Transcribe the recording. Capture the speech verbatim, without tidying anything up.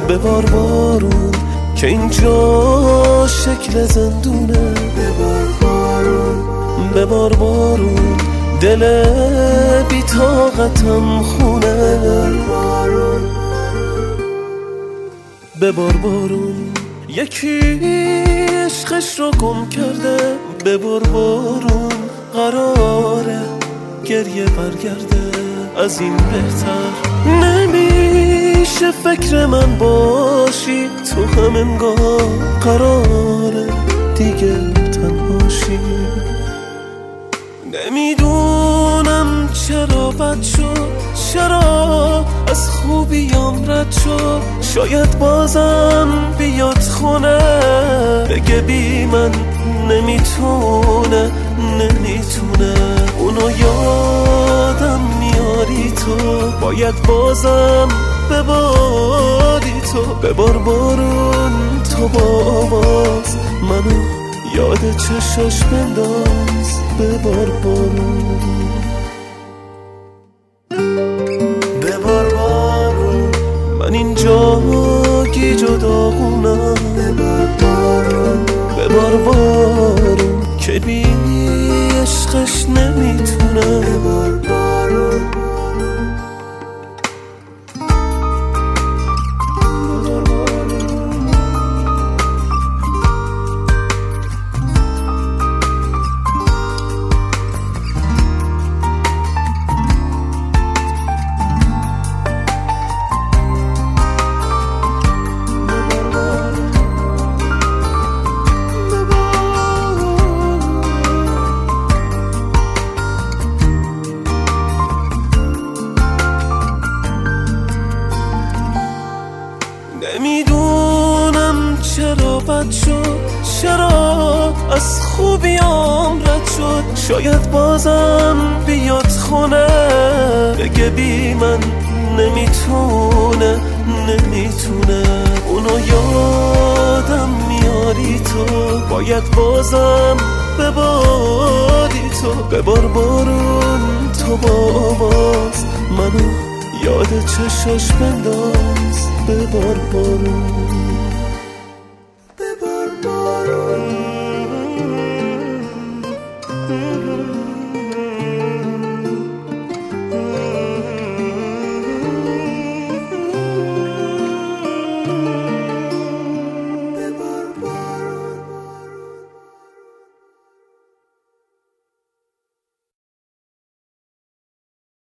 ببار بارون که اینجا شکل زندونه. ببار بارون ببار بارون دل بی طاقتم خونه. ببار بارون یکی عشقش رو گم کرده. ببار بارون قراره گریه برگرده. از این بهتر نمیشه فکر من باشی تو هم انگار قراره دیگه تنهاشی. نمیدونم چرا بد شد، چرا از خوبیام رد شد. شاید بازم بیاد خونه بگه بی من نمیتونه نمیتونه. اونو یادم میاری تو، باید بازم بباری تو. ببار بارون تو با آواز منو یاد چشاش بنداز. ببار بارون ببار بارون من اینجا گیج و داغونم. ببار بارون ببار بارون که بی عشقش نمیتونم. ببار بارون نمیدونم چرا بد شد، چرا از خوبیام رد شد. شاید بازم بیاد خونه بگه بی من نمیتونه نمیتونه. اونو یادم میاری تو، باید بازم بباری تو. ببار بارون تو با آواز منو یاد چشاش بنداز. ببار بارون